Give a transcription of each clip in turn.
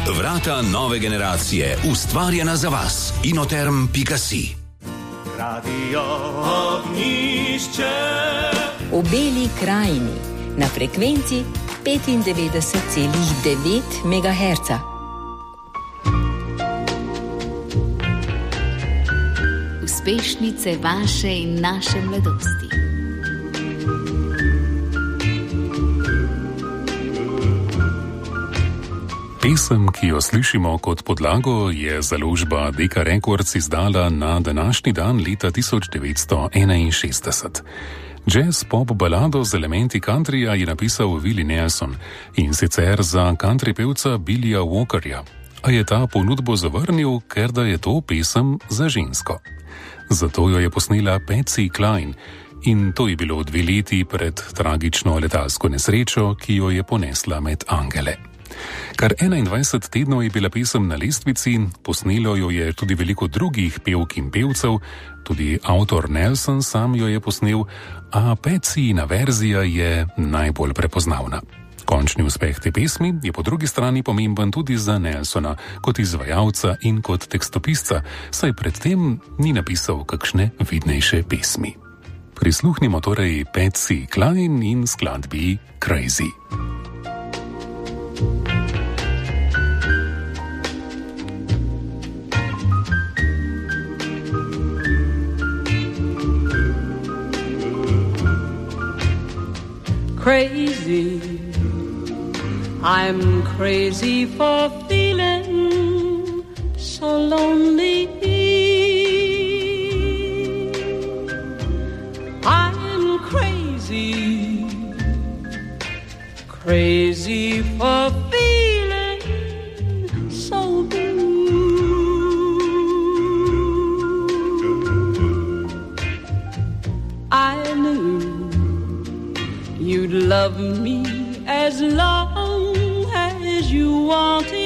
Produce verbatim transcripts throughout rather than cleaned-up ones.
Vrata nove generacije, ustvarjena za vas. inoterm pika si. Radio Ognjišče. V Beli krajini na frekvenci petindevetdeset celih devet megaherca. Uspešnice vaše in naše mladosti. Pesem, ki jo slišimo kot podlago, je založba Decca Records izdala na današnji dan leta tisoč devetsto enainšestdeset. Jazz pop balado z elementi countryja je napisal Willie Nelson, in sicer za country pevca Billija Walkerja, a je ta ponudbo zavrnil, ker da je to pesem za žensko. Zato jo je posnela Patsy Cline, in to je bilo dve leti pred tragično letalsko nesrečo, ki jo je ponesla med angele. Kar enaindvajset tednov je bila pesem na lestvici, posnelo jo je tudi veliko drugih pevk in pevcev, tudi avtor Nelson sam jo je posnel, a Patsyjina verzija je najbolj prepoznavna. Končni uspeh te pesmi je po drugi strani pomemben tudi za Nelsona kot izvajalca in kot tekstopisca, saj predtem ni napisal kakšne vidnejše pesmi. Prisluhnimo torej Patsy Cline in skladbi Crazy. Crazy, I'm crazy for feeling so lonely. I'm crazy, crazy for feeling so blue. I knew you'd love me as long as you wanted,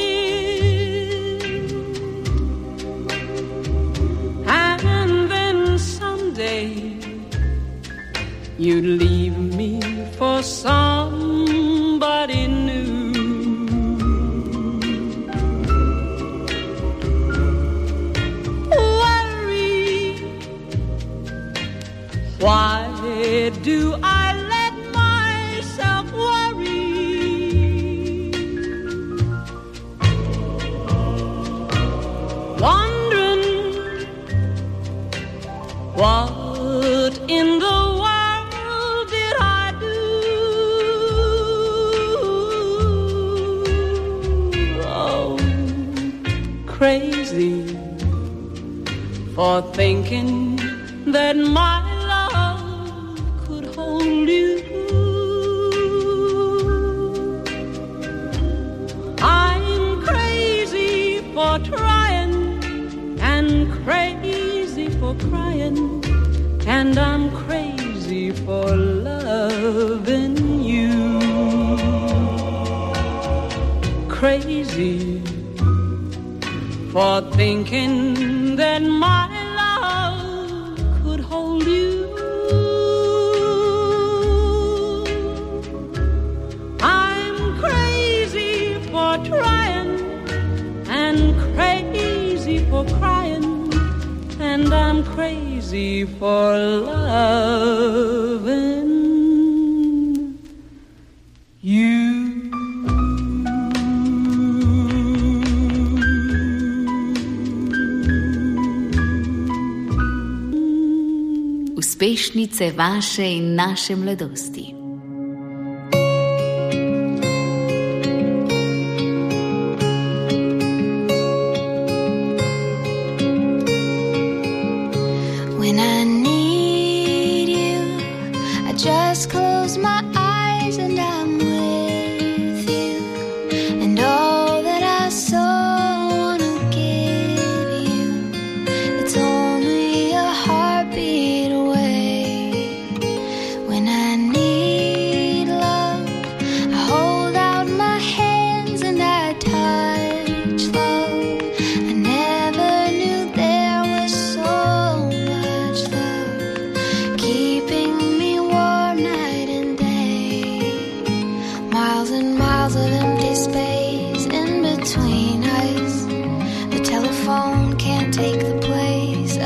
and then someday you'd leave me for somebody new. Worry, why do I let myself worry? Wondering what in the world did I do? Oh, crazy for thinking that my love could hold you. I'm crazy for trying and crazy for crying, and I'm crazy for loving you. Crazy for thinking that my love could hold you. I'm crazy for trying and crazy for crying, and I'm crazy for loving you. Uspešnice vaše in naše mladosti. When I need you, I just close my eyes and I'm with you, and all that I so wanna give you, it's only a heartbeat away. When I need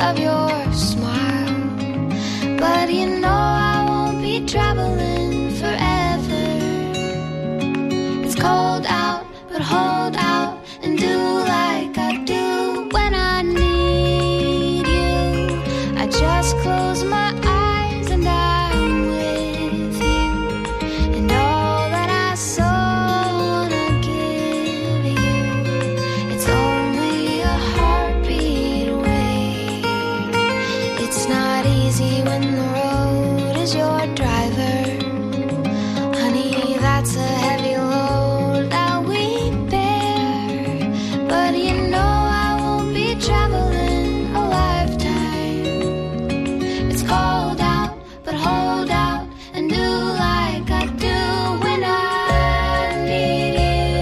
of your smile. But you know I won't be traveling forever. It's cold out, but hold out and do like I do when I need you. I just close my eyes and I'm with you. And all that I so wanna give you, it's only a heartbeat away. It's not easy when the road is your driver. Honey, that's a heavy load that we bear. But you know I won't be traveling a lifetime. It's cold out, but hold out and do like I do when I need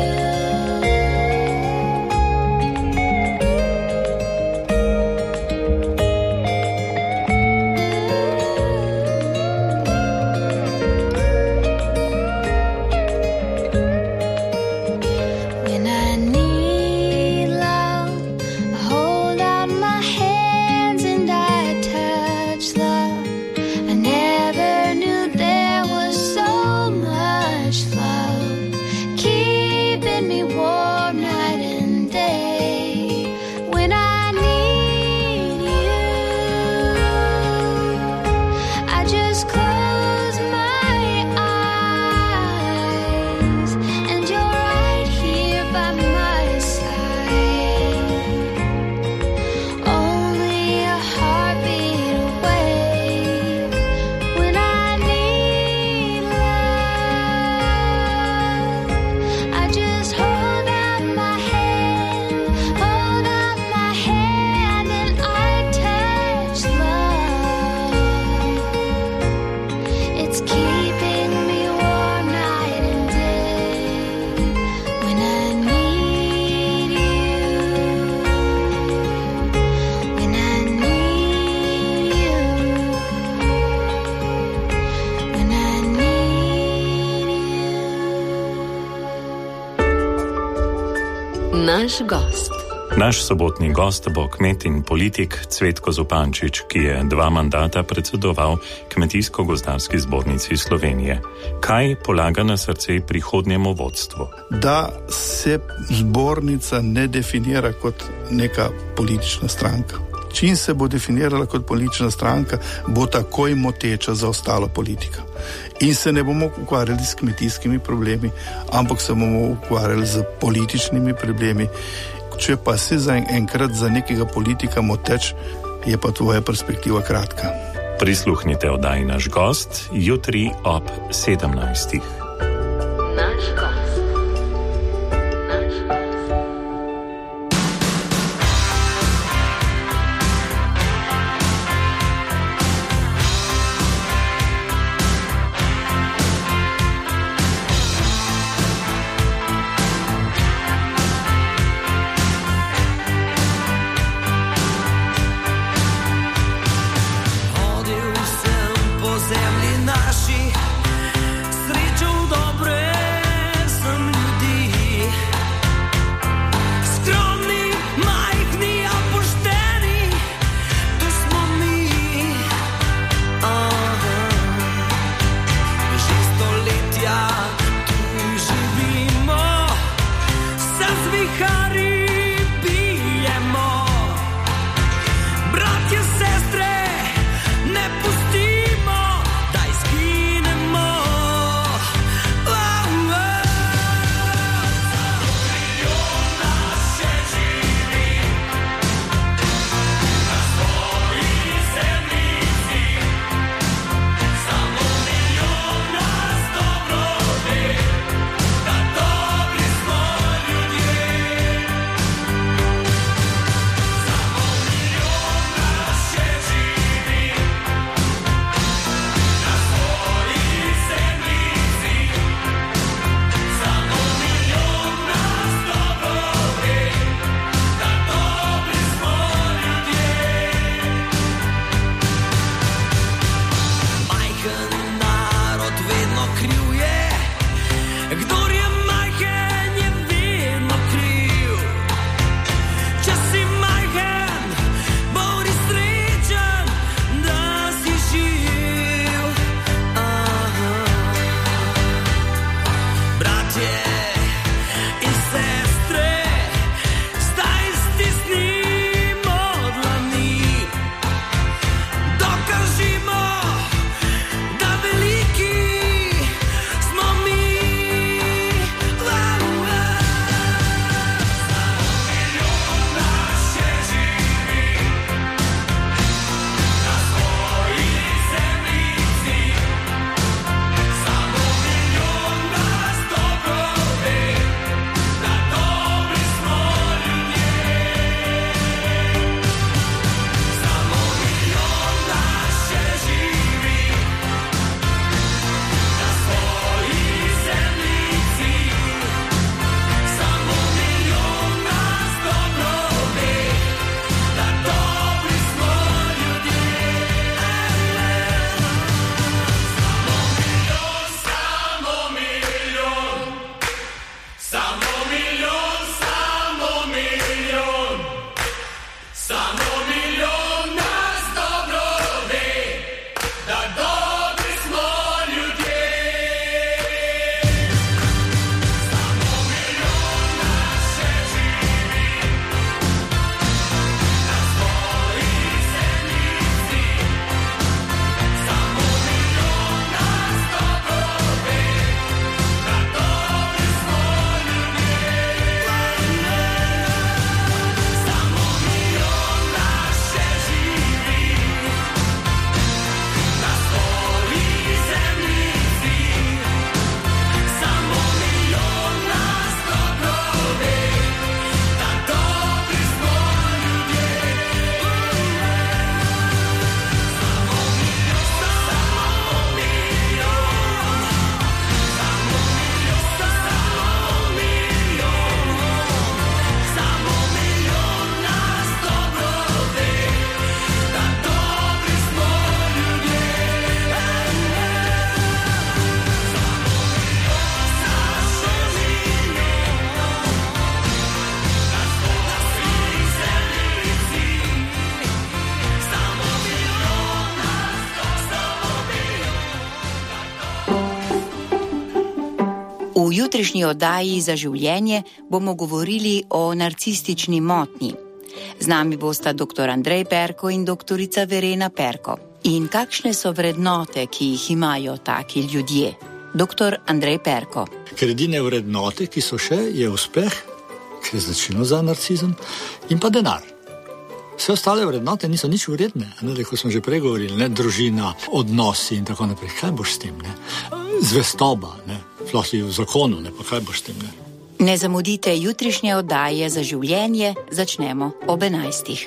When I need love, I hold out my hands and I touch love. I never knew there was so much love keeping me warm night and day. When I need you, I just close my eyes and you're right here by my side. Only a heartbeat away. When I need love, I just hold out my hand, hold out my hand and I touch love. It's keeping me warm night and day. When I need you, when I need you, when I need you. Naš gost. Naš sobotni gost bo kmet in politik Cvetko Zupančič, ki je dva mandata predsedoval Kmetijsko-gozdarski zbornici Slovenije. Kaj polaga na srce prihodnjemu vodstvu? Da se zbornica ne definira kot neka politična stranka. Čim se bo definirala kot politična stranka, bo takoj moteča za ostalo politiko. In se ne bomo ukvarjali s kmetijskimi problemi, ampak se bomo ukvarjali z političnimi problemi. Če pa si za enkrat za nekega politika moteč, je pa tvoja perspektiva kratka. Prisluhnite oddaji Naš gost jutri ob sedemnajstih. Naš gost. Hodil sem po zemlji naši, srečo jutrišnji oddaji Za življenje bomo govorili o narcistični motnji. Z nami bosta doktor Andrej Perko in doktorica Verena Perko. In kakšne so vrednote, ki jih imajo taki ljudje? Doktor Andrej Perko. Ker edine vrednote, ki so še, je uspeh, ki je značilno za narcizem, in pa denar. Vse ostale vrednote niso nič vredne, ne, kot smo že prej govorili, ne, družina, odnosi in tako naprej. Kaj boš s tem, ne? Zvestoba, ne, vlasti v zakonu, ne, pa kaj boš s tem, ne? Ne zamudite jutrišnje oddaje Za življenje, začnemo ob enajstih.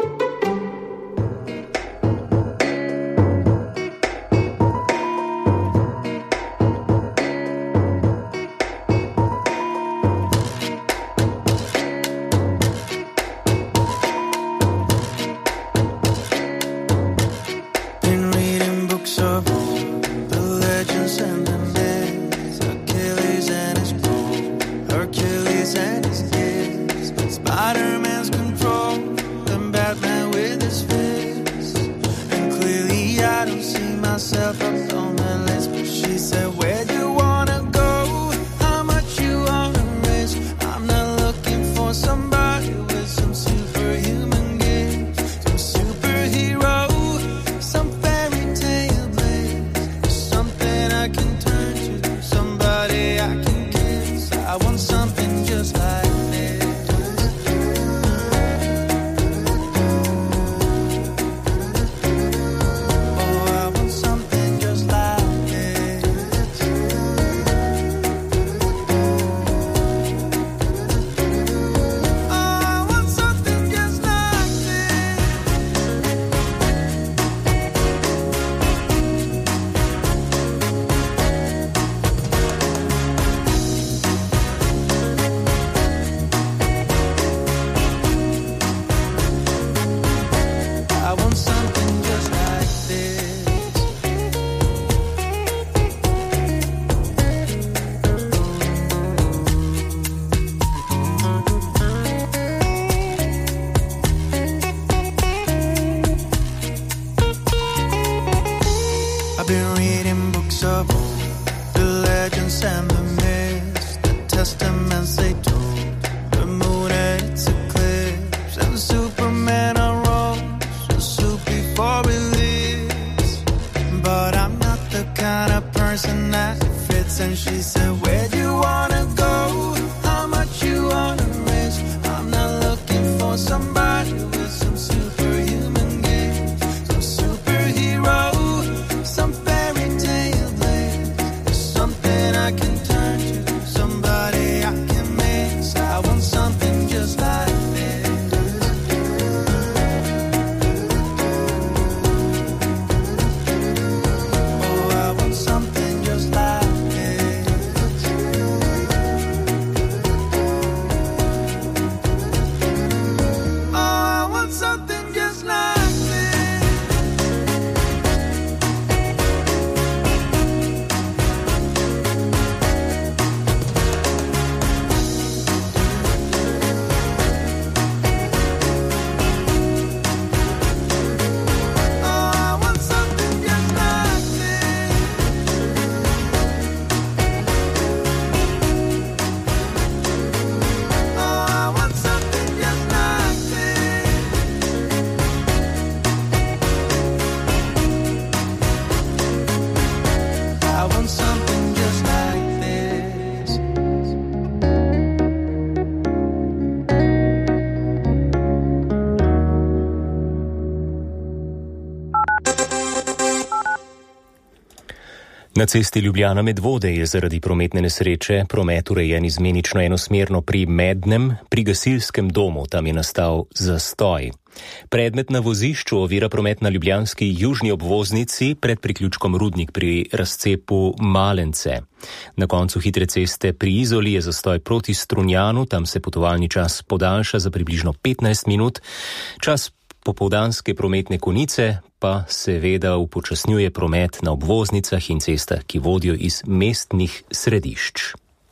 Na cesti Ljubljana-Medvode je zaradi prometne nesreče promet urejen izmenično enosmerno pri Mednem, pri gasilskem domu, tam je nastal zastoj. Predmet na vozišču ovira promet na ljubljanski južni obvoznici pred priključkom Rudnik pri razcepu Malence. Na koncu hitre ceste pri Izoli je zastoj proti Strunjanu, tam se potovalni čas podaljša za približno petnajst minut, čas popoldanske prometne konice pa seveda upočasnjuje promet na obvoznicah in cestah, ki vodijo iz mestnih središč.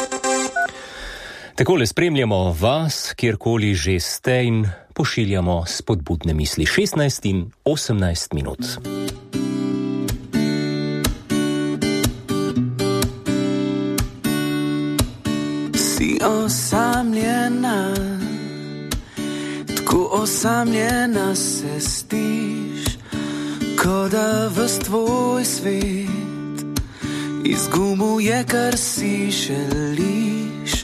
Takole spremljamo vas, kjerkoli že ste, in pošiljamo spodbudne misli. šestnajst in osemnajst minut. Si osamljena, tako osamljena se stiš, kot da ves tvoj svet izgubuje, kar si želiš.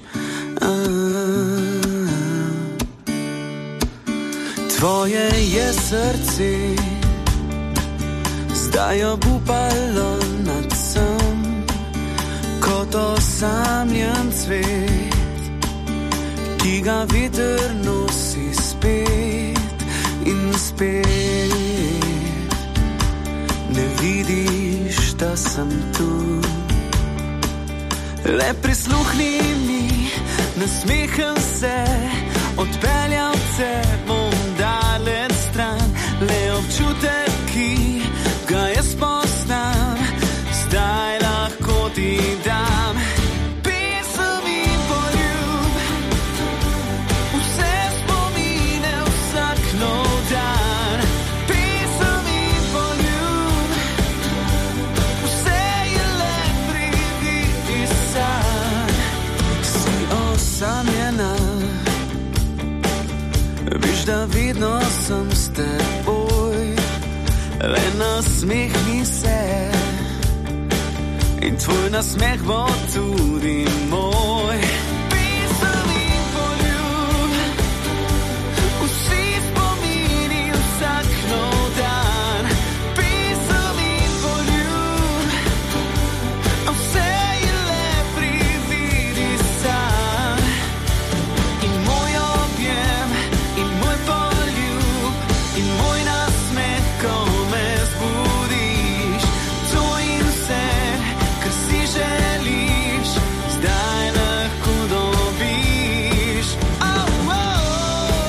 Tvoje je srce, zdaj obupalo nad sem, kot osamljen cvet, ki ga veter nosi spet in spet. Ne vidiš, da sem tu, le prisluhni mi, nasmeham se, odpeljal te bom daleč stran, le občutek, ki ga jaz poznam, zdaj lahko ti dam. Pesem in poljub, vse spomine vsak nov dan. Pesem in poljub, vse je le prividi san. Si osamljena, veš, da vedno sem s teboj, le nasmehni se in tvoj nasmeh bo tudi moj. Pesem in poljub, vsi spomini vsak nov dan. Pesem in poljub, vse je le prividi san. In moj objem, in moj poljub, in moj nasmeh, ko me zbudiš. To in vse, kar si želiš, zdaj lahko dobiš. Oh, oh.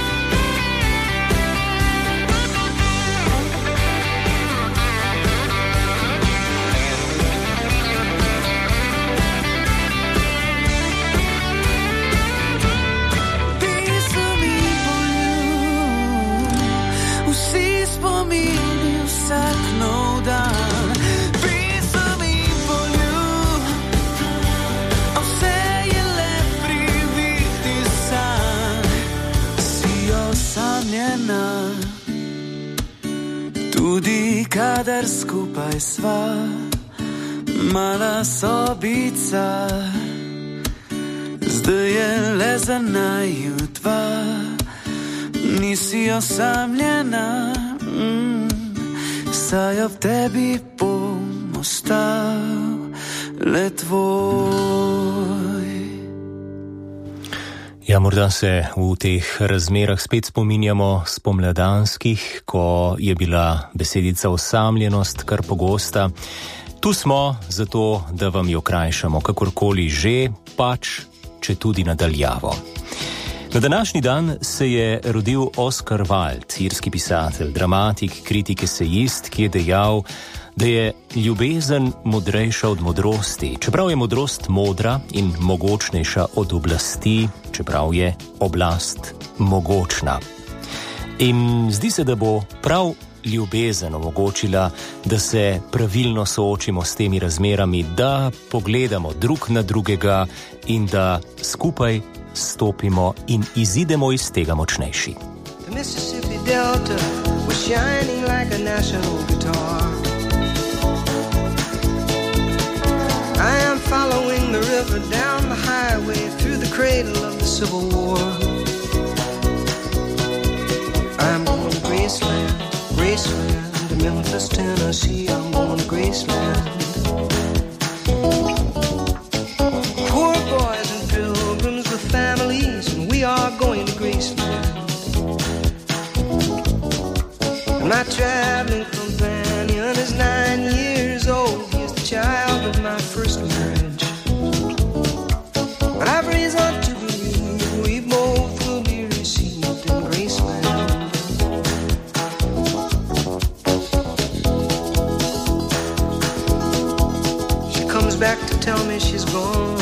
Pesem in poljub, vsi spomini vsak nov dan. Pesem in poljub, vse je le prividi san. Si osamljena, tudi kadar skupaj sva, mala sobica, zdaj je le za naju dva. Nisi osamljena, mm, saj ob tebi bom ostal le tvoj. Ja, morda se v teh razmerah spet spominjamo spomladanskih, ko je bila besedica osamljenost kar pogosta. Tu smo zato, da vam jo krajšamo, kakorkoli že, pač, če tudi nadaljavo. Na današnji dan se je rodil Oscar Wilde, irski pisatelj, dramatik, kritik, esejist, ki je dejal, da je ljubezen modrejša od modrosti, čeprav je modrost modra in mogočnejša od oblasti, čeprav je oblast mogočna. In zdi se, da bo prav ljubezen omogočila, da se pravilno soočimo s temi razmerami, da pogledamo drug na drugega in da skupaj stopimo in izidemo iz tega močnejši. The Mississippi Delta was shining like a national guitar. I am following the river down the highway through the cradle of the Civil War. I'm going to Graceland, Graceland, to Memphis, Tennessee. I'm going to Graceland. Poor boys and pilgrims with families, and we are going to Graceland. And my traveling companion is nine years old. He is the child of my first marriage. But I've reason to believe we both will be received in Graceland. She comes back to tell me she's gone,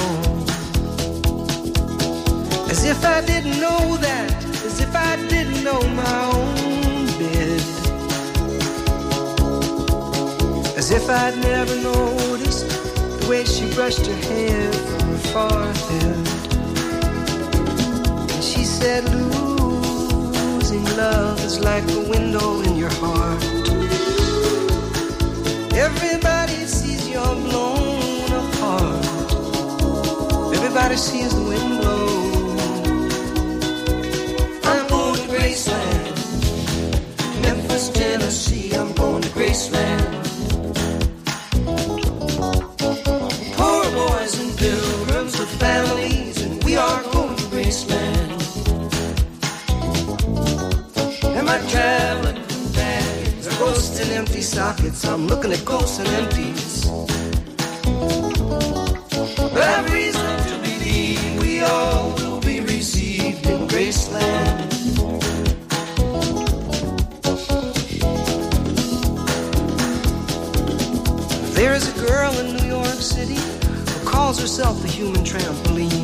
as if I didn't know that, as if I didn't know my own bed, as if I'd never noticed the way she brushed her hair from her forehead. said losing love is like a window in your heart. Everybody sees you're blown apart. Everybody sees the wind blow. I'm going to Graceland, Memphis, Tennessee. I'm going to Graceland. Poor boys and pilgrims with families, and we are going to Graceland. And my traveling companions are ghosts and empty sockets. I'm looking at ghosts and empties. But I've reason to believe we all will be received in Graceland. There is a girl in New York City who calls herself the human trampoline.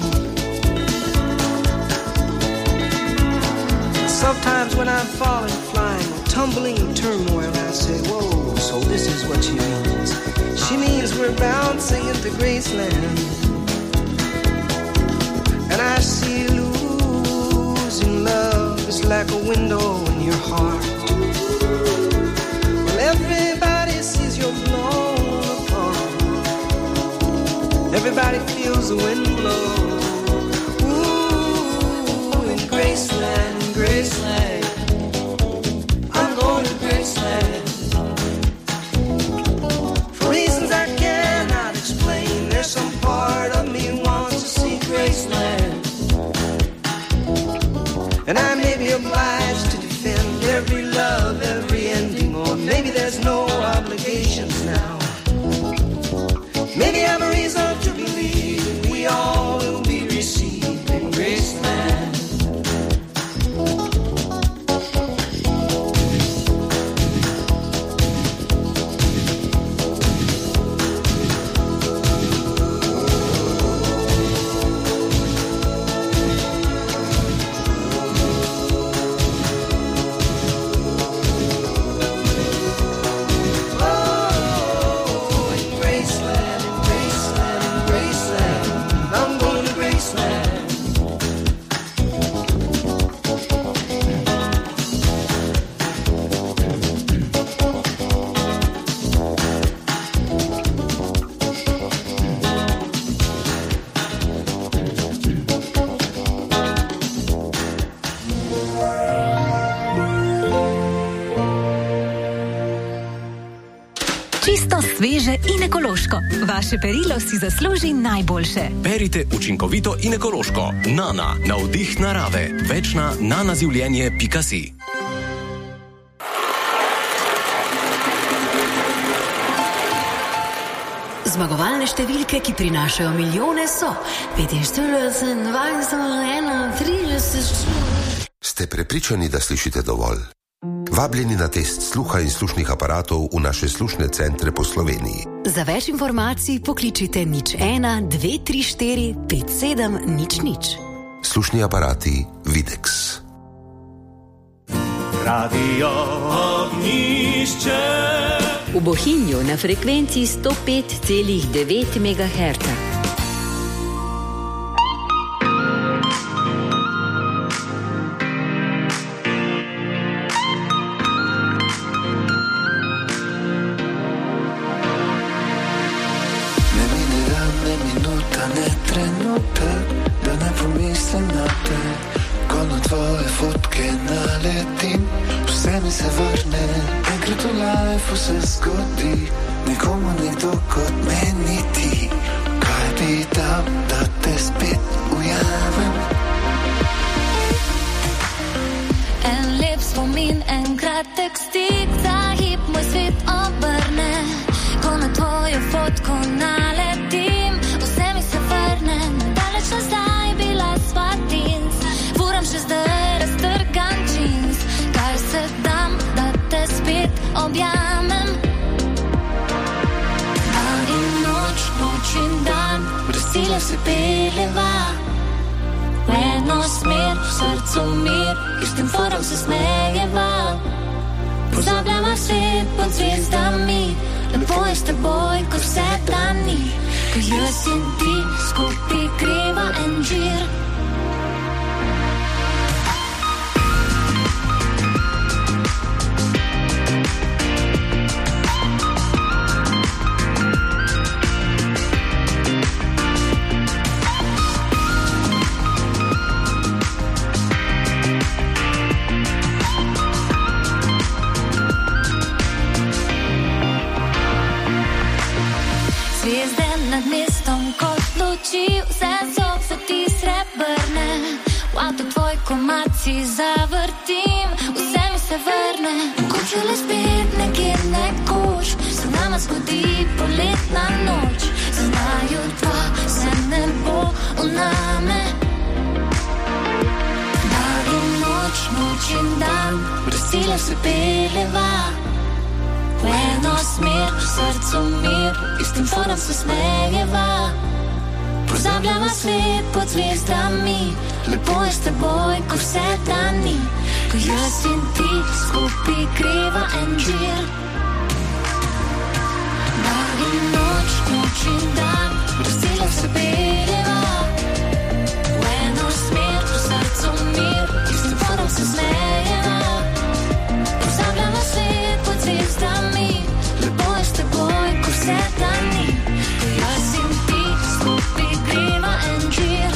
Sometimes when I'm falling, flying, or tumbling in turmoil, I say, whoa, so this is what she means. She means we're bouncing into Graceland. And I see losing love is like a window in your heart. Well, everybody sees you're blown apart. Everybody feels the wind blow. Ooh, in Graceland, in Graceland, I'm going to Graceland. For reasons I cannot explain, there's some part of me wants to see Graceland. And I may be obliged to defend every love, every ending, or maybe there's no obligations now. Maybe I have a reason to believe we all will be received in Graceland. Sveže in ekološko. Vaše perilo si zasluži najboljše. Perite učinkovito in ekološko. Nana, navdih narave. Več na nanazivljenje pika si. Zmagovalne številke, ki prinašajo milijone, so petinštirideset, dvajset, enaintrideset. Ste prepričani, da slišite dovolj? Vabljeni na test sluha in slušnih aparatov v naše slušne centre po Sloveniji. Za več informacij pokličite nič ena, dve, tri, štiri, pet, sedem, nič, nič. Slušni aparati Videx. Radio Ognišče. V Bohinju na frekvenci sto pet celih devet megaherca. Se zgodi nekomu nekdo kot meni ti, kaj bi dal, da te spet ujamem. En lep spomin, en kratek stik, za hip moj svet obrne, ko na tvojo fotko naletim, vse mi se vrne, daleč nazaj bila sva teens, furam še zdaj raztrgan džins, kar se dam, da te spet objamem. Dan in noč, noč in dan, brez cilja se peljeva, v eno smer, v srcu mir, istim forom se smejeva. Pozabljava svet pod zvezdami, lepo je s teboj, ko vse dani, ko jaz in ti skupaj kriva en žir. tvoj komad si zavrtim, vse mi se vrne, mogoče le spet nekje nekoč se nama zgodi poletna noč, znaju dva, se ne bo v name. Dan in noč, noč in dan, brez cilja se peljeva v eno smer, v srcu mir, istim fonom se smejeva. Pozabljava svet pod zvezdami, lepo je s teboj, ko vse dani, ko jaz in ti skupaj kriva en džir. Dan in noč, noč in dan, brez cilja se peljeva v eno smer, v srcu mir, istim fonom se smejeva. Pozabljava svet pod zvezdami, lepo je s teboj, ko vse dani, ko jaz in ti skupaj kriva en džir.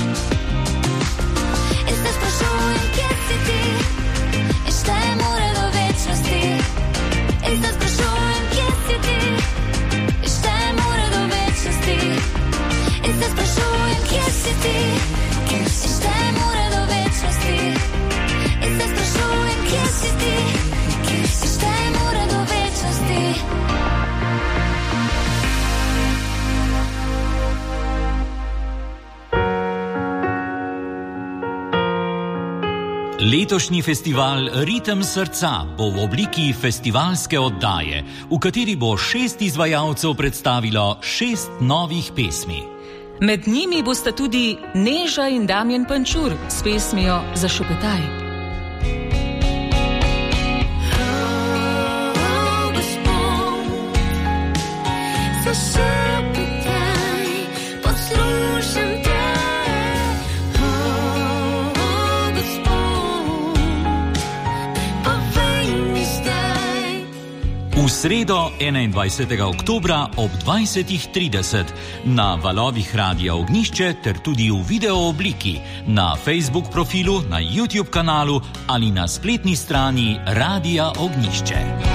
In se sprašujem, kje si ti, in štejem ure do večnosti. In se sprašujem, kje si ti, in štejem ure do večnosti. In se sprašujem, kje si ti, in štejem ure do večnosti. In se sprašujem, kje si ti, in štejem ure do večnosti. Letošnji festival Ritem srca bo v obliki festivalske oddaje, v kateri bo šest izvajalcev predstavilo šest novih pesmi. Med njimi bosta tudi Neža in Damjan Pančur s pesmijo Zašepetaj. V sredo enaindvajsetega oktobra ob dvajsetih trideset na valovih Radia Ognjišče ter tudi v video obliki na Facebook profilu, na YouTube kanalu ali na spletni strani Radia Ognjišče.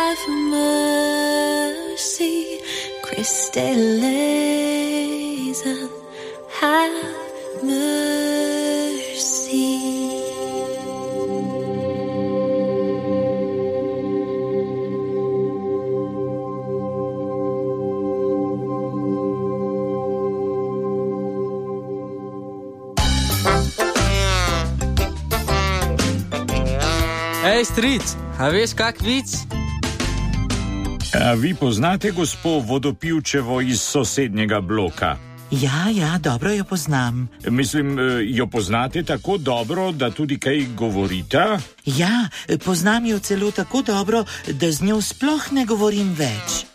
have mercy, Christe eleison, have mercy. Ej, stric, a veš kak vic? A vi poznate gospo Vodopivčevo iz sosednjega bloka? Ja, ja, dobro jo poznam. Mislim, jo poznate tako dobro, da tudi kaj govorite? Ja, poznam jo celo tako dobro, da z njo sploh ne govorim več.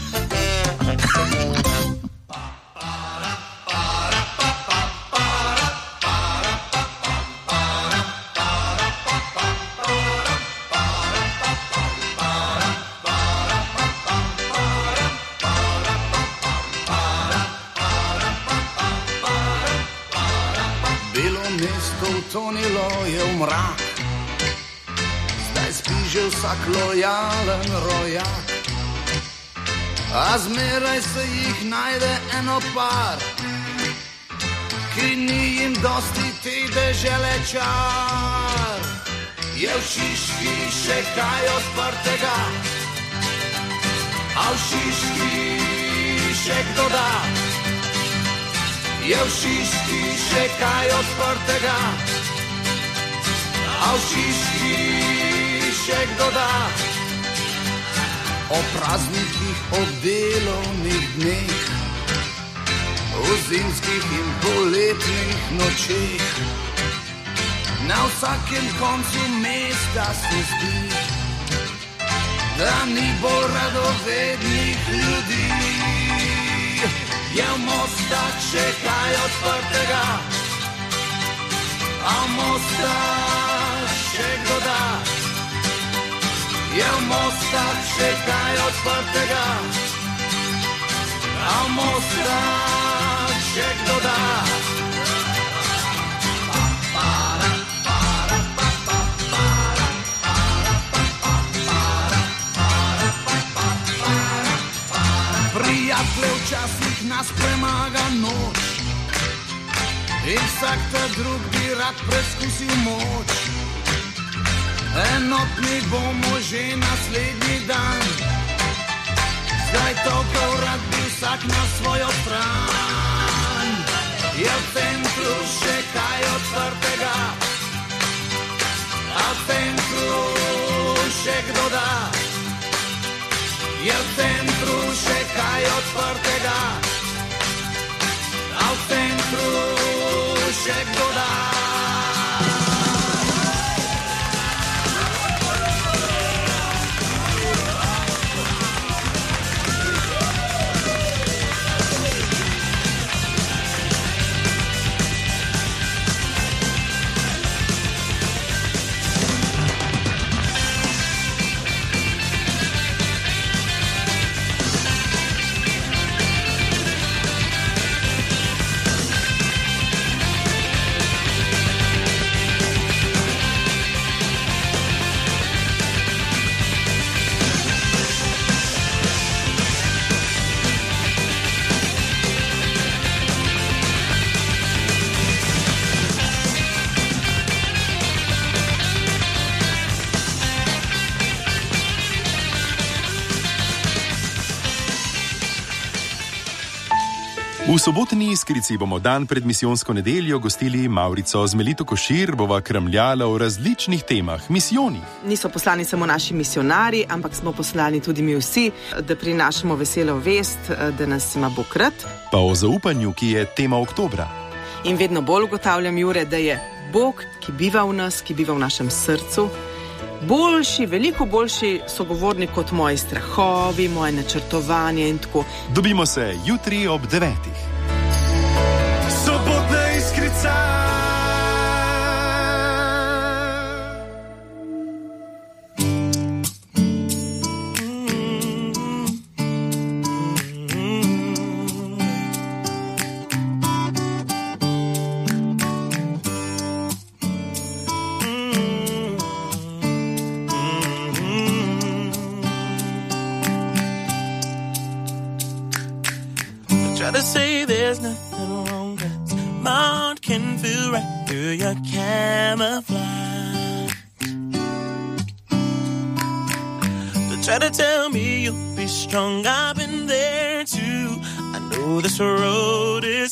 Tonilo je v mrak, zdaj spi že vsak lojalen rojak, a zmeraj se jih najde eno par, ki ni jim dosti te dežele čar. Je v Šiški še kaj odprtega, a v Šiški še kdo da? Je v Šiški še kaj odprtega, a v Šiški še kdo da? O praznikih, o delovnih dneh, o zimskih in poletnih nočeh, na vsakem koncu mesta se zdi, da ni bolj radovednih ljudi. Je v Mostah še kaj odprtega, a v Mostah še kdo da? Je v Mostah še kaj odprtega, a v Mostah še kdo da? Prijatelj včasih nas premaga noč in vsak ta drug bi rad preskusil moč. Enotni bomo že naslednji dan, zdaj toliko rad bi vsak na svojo stran. Je v centru še kaj odprtega, a v centru še kdo da? Je v centru še kaj odprtega, a v centru še kdo da? V sobotni iskrici bomo dan pred misijonsko nedeljo gostili Maurico z Melito Košir, bova kramljala o različnih temah, misijonih. Niso poslani samo naši misionari, ampak smo poslani tudi mi vsi, da prinašamo veselo vest, da nas ima Bog rad. Pa o zaupanju, ki je tema oktobra. In vedno bolj ugotavljam, Jure, da je Bog, ki biva v nas, ki biva v našem srcu, boljši, veliko boljši sogovornik kot moji strahovi, moje načrtovanje in tako. Dobimo se jutri ob devetih. Sobotna iskrica. Try to say there's nothing wrong, 'cause my heart can feel right through your camouflage. They try to tell me you'll be strong, I've been there too. I know this road is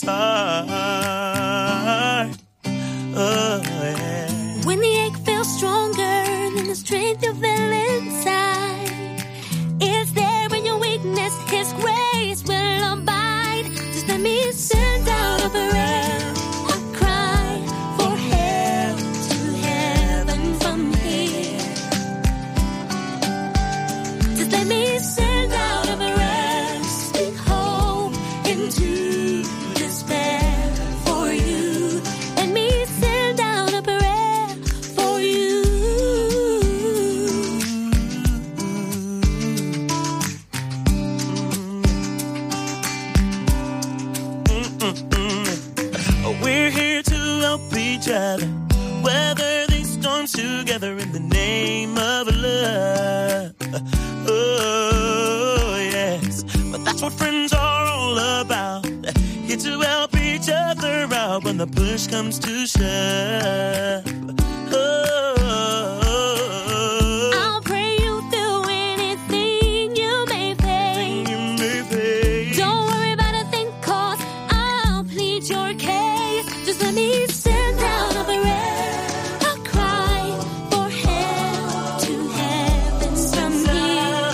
hard. Oh, yeah. When the ache feels stronger than the strength you feel inside, it's there when your weakness, His grace will abide. Just let me sit down a prayer, a cry for help to heaven from here. Just let me sit down a prayer, speak hope into despair for you. Let me sit down a prayer for you. We're here to help each other, weather these storms together in the name of love. Oh, yes. But that's what friends are all about. Here to help each other out when the push comes to shove. Oh, I'll pray you through anything you may face. you may face. Don't worry about a thing, 'cause I'll plead your case. Just let me sit down a prayer, a cry for help to heaven from here.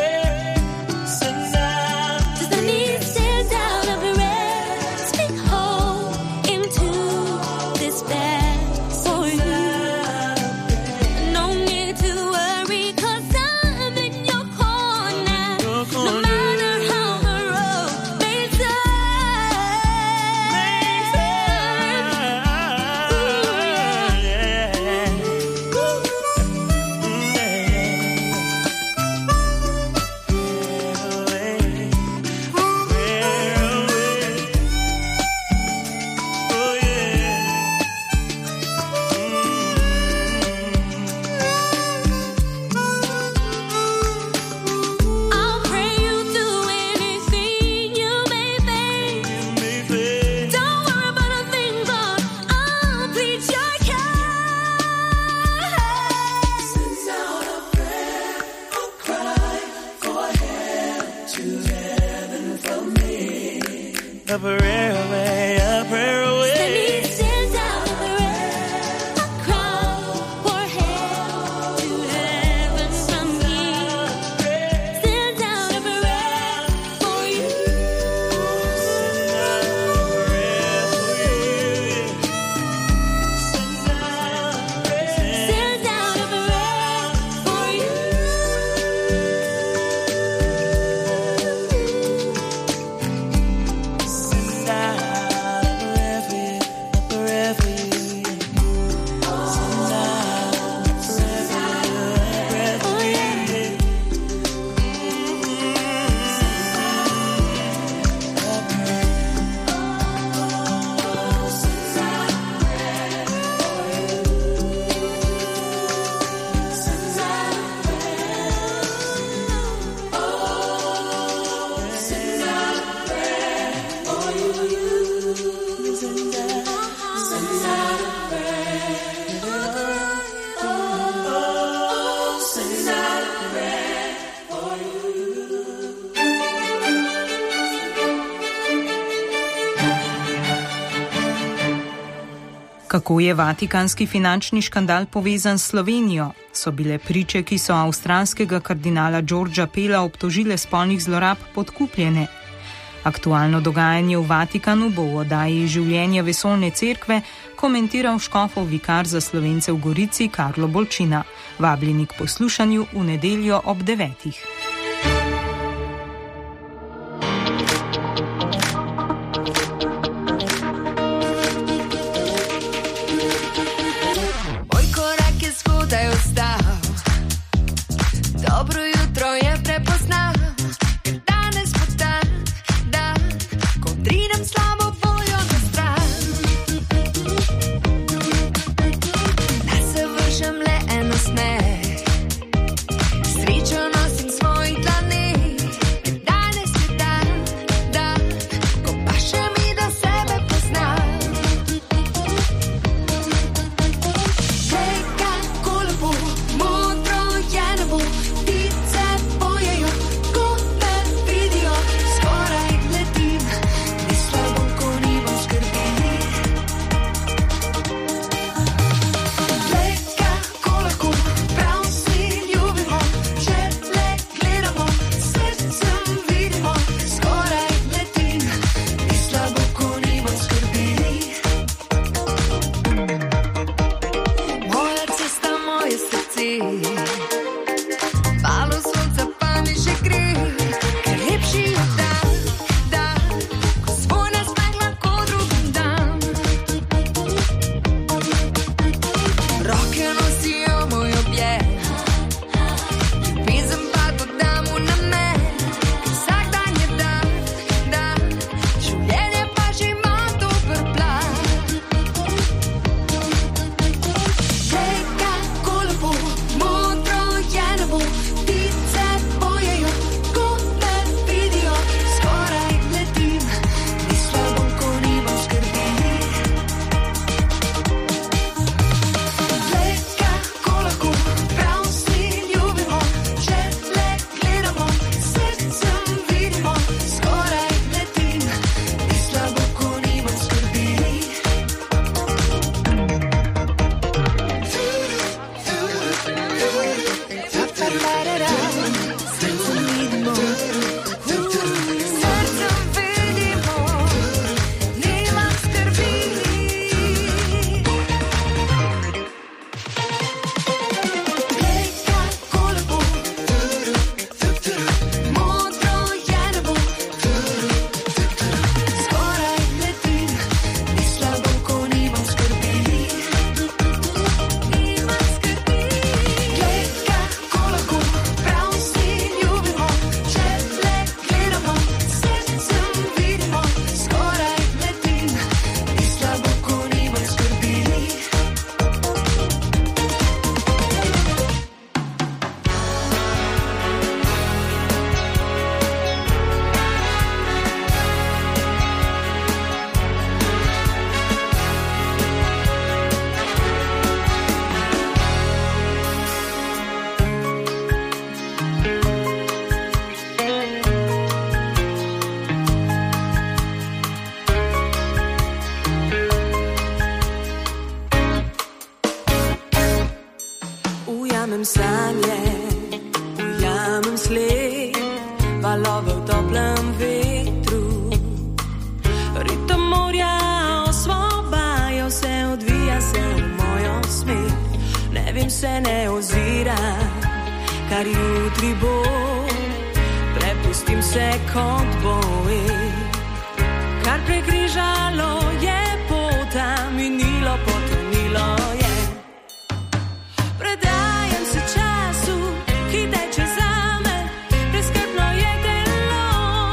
Just let me sit down a prayer, speak hope into despair for you. No need to worry, 'cause I'm in your corner. No matter how the road may I'll pray you through anything you may face. Don't worry about a thing, but I'll plead your case. Sends out a prayer, a cry for help to heaven from me. A prayer away, a prayer away. Let me send out a prayer, a cry for help to heaven from me. Send out a prayer for you. Send out a prayer for you. Send out a prayer for you, a prayer for you. Send out a prayer for you, a prayer for you. Kako je vatikanski finančni škandal povezan s Slovenijo? So bile priče, ki so avstralskega kardinala Georgea Pella obtožile spolnih zlorab, podkupljene? Aktualno dogajanje v Vatikanu bo v oddaji Življenje vesoljne cerkve komentiral škofov vikar za Slovence v Gorici Karlo Bolčina. Vabljeni k poslušanju v nedeljo ob devetih. Moj korak je zgodaj ostal, dobro jutro je prepoznal, ker danes bo dan, dan, ko trinem slabo voljo na stran. Naj se vržem le eno smer, srečo nosim svoj valove v toplem vetru. Ritem morja osvobaja, vse odvija se v mojo smer. Ne vem, se ne ozira, kar jutri bo. Prepustim se, kot bo, kar prekrižalo je pota, minilo, potonilo je. Predajam se času, ki teče zame, preskrbno je telo.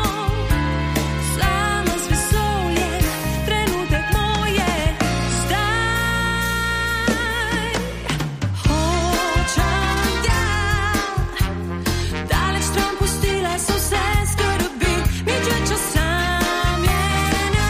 Sama z vesoljem, trenutek moje, zdaj. Hočem tja, daleč stran, pustila so vse skrbi, nič več osamljena.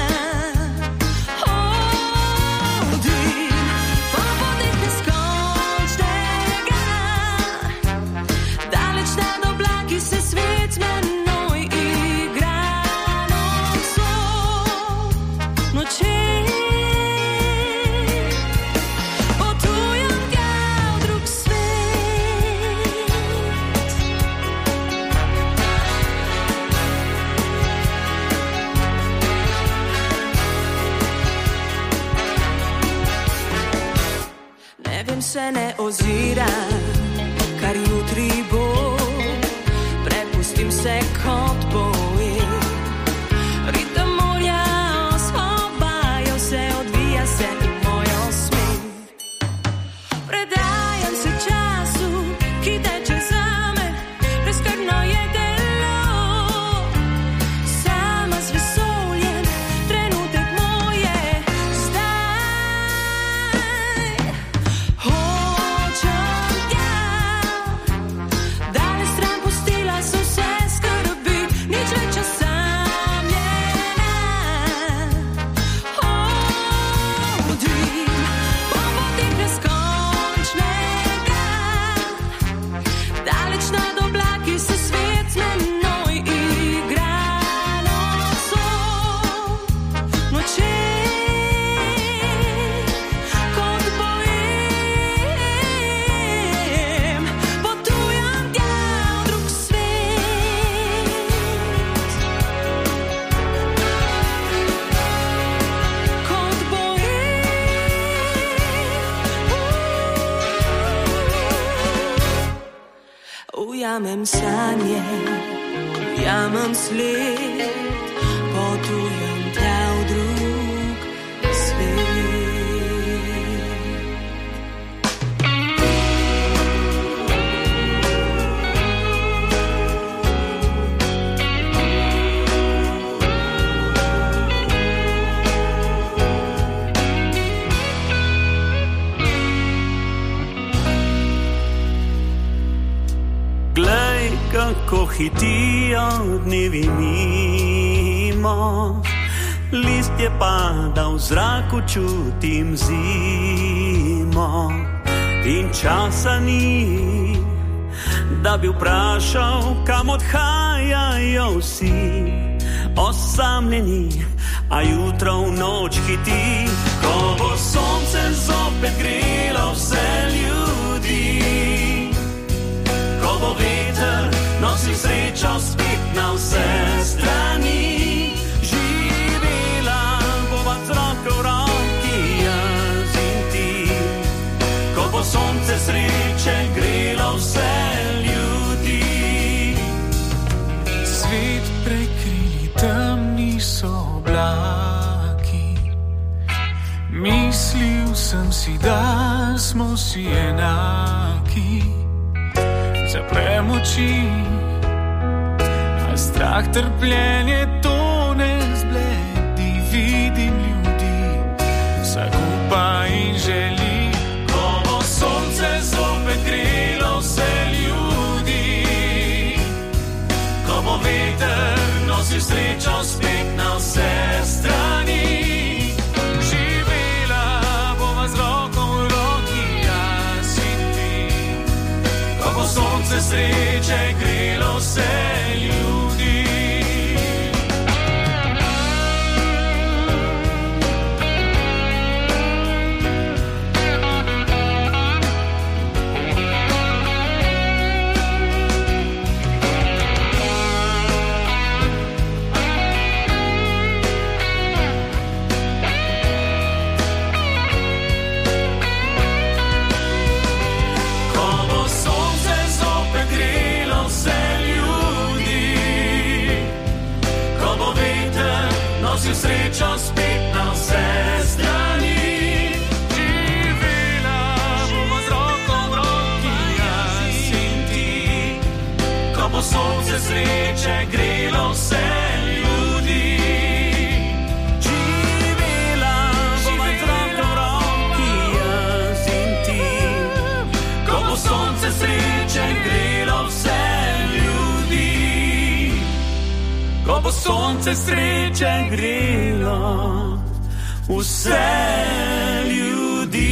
Hodim po poteh neskončnega, daleč nad oblaki se svet z menoj igra nocoj, nočeh. Potujem tja v drug svet. Ne vem, se ne ozira, kar jutri bo. Prepustim se, kot bo. Ritem morja osvobaja, vse odvija se v mojo smer. Predajam se času, ki teče zame, preskrbno je telo. Sama z vesoljem, trenutek moje, zdaj. Hočem tja, daleč stran, pustila so vse skrbi, nič več osamljena. Hodim po poteh neskončnega, daleč nad oblaki se svet z menoj igra nocoj, nočeh, kot bojem. Potujem tja v drug svet. Kot bojem. Ujamem sanje, ujamem sled, potujem tja v drug svet. Glej, kako hitijo dnevi mimo, listje pada v zraku, čutim zimo. In časa ni, da bi vprašal, kam odhajajo vsi. Osamljeni, a jutro v noč hiti, ko bo sonce zopet grelo vse ljudi. Ko bo veter nosil srečo spet na vse strani, živela bova z roko v roki jaz in ti. Ko bo sonce sreče grelo vse ljudi. Svet prekrili temni so oblaki, mislil sem si, da smo si enaki. Zaprem oči, a strah, trpljenje tone zbledi. Vidim ljudi, vsak upa in želi. Ko bo sonce zopet grelo vse ljudi, ko bo veter nosil srečo spet na vse strani, živela bova z roko v roki jaz in ti. Ko bo sonce sreče grelo vse ljudi. srečo spet na vse strani. Živela bomo z roko v roki, jaz in ti, ko bo sonce sreče grelo vse ljudi. Živela bomo z roko v roki, jaz in ti, ko bo sonce sreče grelo vse ljudi. Ko bo sonce sreče grelo vse ljudi.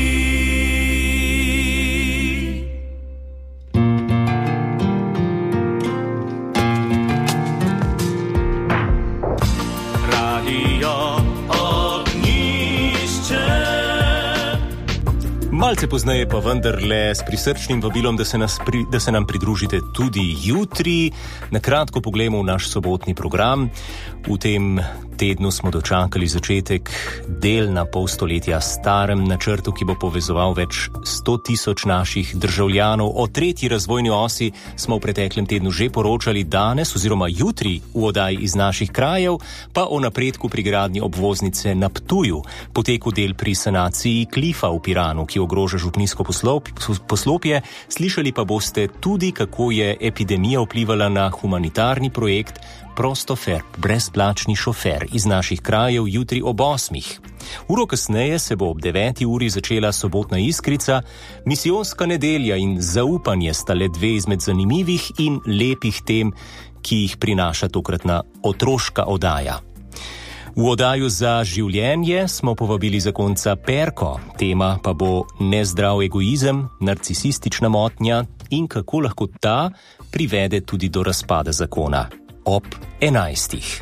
Radio Ognjišče. Malce pozneje pa vendarle s prisrčnim vabilom, da se, nas pri, da se nam pridružite tudi jutri. Na kratko poglejmo v naš sobotni program. V tem tednu smo dočakali začetek del na pol stoletja starem načrtu, ki bo povezoval več sto tisoč naših državljanov. O tretji razvojni osi smo v preteklem tednu že poročali, danes oziroma jutri v oddaji iz naših krajev, pa o napredku pri gradnji obvoznice na Ptuju, poteku del pri sanaciji klifa v Piranu, ki ogroža župnijsko poslopje. Slišali pa boste tudi, kako je epidemija vplivala na humanitarni projekt Prostofer, brezplačni šofer iz naših krajev jutri ob osmih. Uro kasneje se bo ob deveti uri začela sobotna Iskrica. Misijonska nedelja in zaupanje sta le dve izmed zanimivih in lepih tem, ki jih prinaša tokratna otroška oddaja. V oddajo za življenje smo povabili zakonca Perko, tema pa bo nezdrav egoizem, narcisistična motnja in kako lahko ta privede tudi do razpada zakona. Ob enajstih.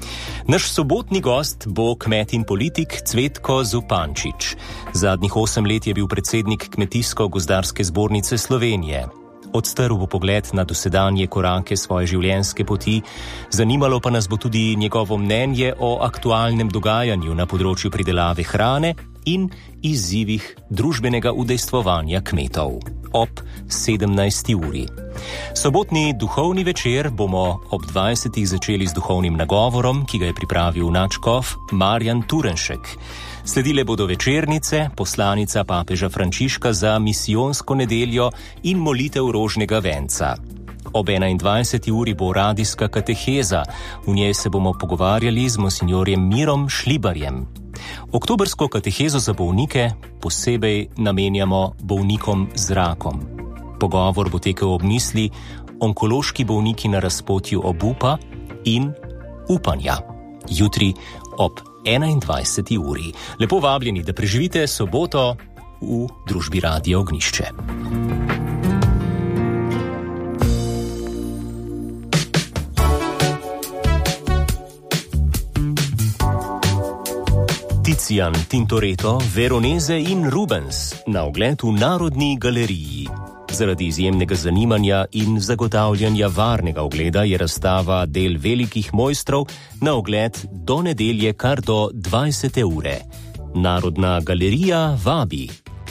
Naš sobotni gost bo kmet in politik Cvetko Zupančič. Zadnjih osem let je bil predsednik Kmetijsko-gozdarske zbornice Slovenije. Odstrl bo pogled na dosedanje korake svoje življenjske poti, zanimalo pa nas bo tudi njegovo mnenje o aktualnem dogajanju na področju pridelave hrane in izzivih družbenega udejstvovanja kmetov. Ob sedemnajsti uri. Sobotni duhovni večer bomo ob dvajsetih začeli z duhovnim nagovorom, ki ga je pripravil nadškof Marjan Turenšek. Sledile bodo večernice, poslanica papeža Frančiška za misijonsko nedeljo in molitev rožnega venca. Ob enaindvajseti uri bo radijska kateheza, v njej se bomo pogovarjali z monsinjorjem Mirom Šlibarjem. Oktobrsko katehezo za bolnike posebej namenjamo bolnikom z rakom. Pogovor bo tekel ob misli onkološki bolniki na razpotju obupa in upanja. Jutri ob enaindvajseti uri. Lepo vabljeni, da preživite soboto v družbi Radia Ognjišče. Tizian, Tintoretto, Veronese in Rubens na ogled v Narodni galeriji. Zaradi izjemnega zanimanja in zagotavljanja varnega ogleda je razstava del velikih mojstrov na ogled do nedelje kar do dvajsete ure. Narodna galerija vabi.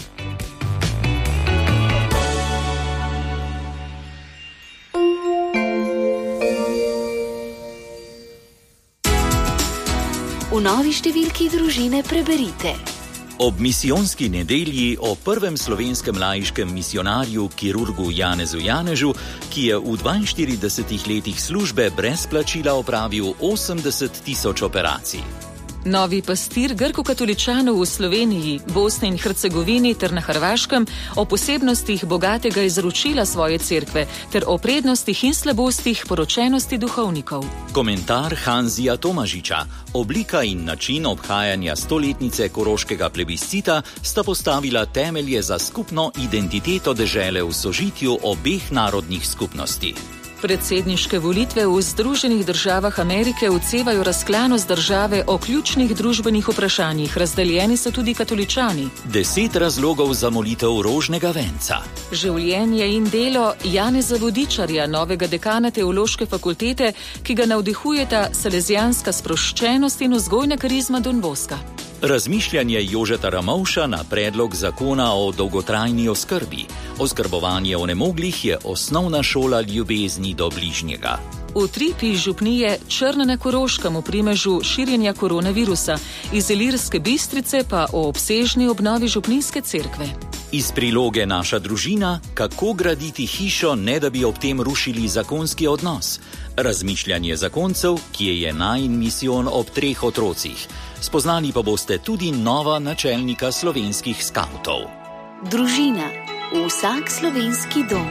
V novi številki družine preberite. Ob misijonski nedelji o prvem slovenskem laiškem misionarju, kirurgu Janezu Janežu, ki je v dvainštiridesetih letih službe brez plačila opravil osemdeset tisoč operacij. Novi pastir grko-katoličanov v Sloveniji, Bosni in Hercegovini ter na Hrvaškem o posebnostih bogatega izročila svoje cerkve ter o prednostih in slabostih poročenosti duhovnikov. Komentar Hanzija Tomažiča, oblika in način obhajanja stoletnice koroškega plebiscita sta postavila temelje za skupno identiteto dežele v sožitju obeh narodnih skupnosti. Predsedniške volitve v Združenih državah Amerike odsevajo razklanost države o ključnih družbenih vprašanjih, razdeljeni so tudi katoličani. Deset razlogov za molitev rožnega venca. Življenje in delo Janeza Vodičarja, novega dekana teološke fakultete, ki ga navdihujeta salezijanska sproščenost in vzgojna karizma Don Boska. Razmišljanje Jožeta Ramovša na predlog zakona o dolgotrajni oskrbi. Oskrbovanje onemoglih je osnovna šola ljubezni do bližnjega. Utrip iz župnije Črna na Koroškem v primežu širjenja koronavirusa, iz Ilirske Bistrice pa o obsežni obnovi župnijske cerkve. Iz priloge Naša družina, kako graditi hišo, ne da bi ob tem rušili zakonski odnos. Razmišljanje zakoncev, ki je najin misijon ob treh otrocih. Spoznali pa boste tudi nova načelnika slovenskih skavtov. Družina. Vsak slovenski dom.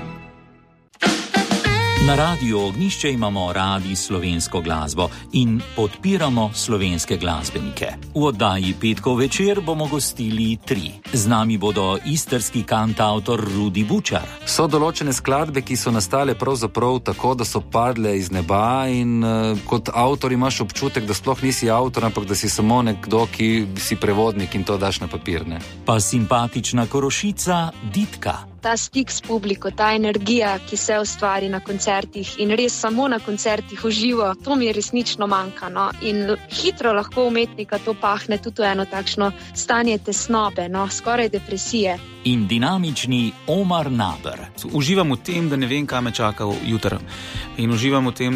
Na Radiu Ognjišče imamo radi slovensko glasbo in podpiramo slovenske glasbenike. V oddaji Petkov večer bomo gostili tri. Z nami bodo istrski kantavtor Rudi Bučar. So določene skladbe, ki so nastale pravzaprav tako, da so padle iz neba in uh, kot avtor imaš občutek, da sploh nisi avtor, ampak da si samo nekdo, ki si prevodnik in to daš na papir, ne? Pa simpatična Korošica Ditka. Ta stik s publiko, ta energija, ki se ustvari na koncertih in res samo na koncertih v živo, to mi resnično manjka. No? In hitro lahko umetnika to pahne tudi v eno takšno stanje tesnobe, no? Skoraj depresije. In dinamični Omar Naber. Uživam v tem, da ne vem, kaj me čaka jutri. In uživam v tem,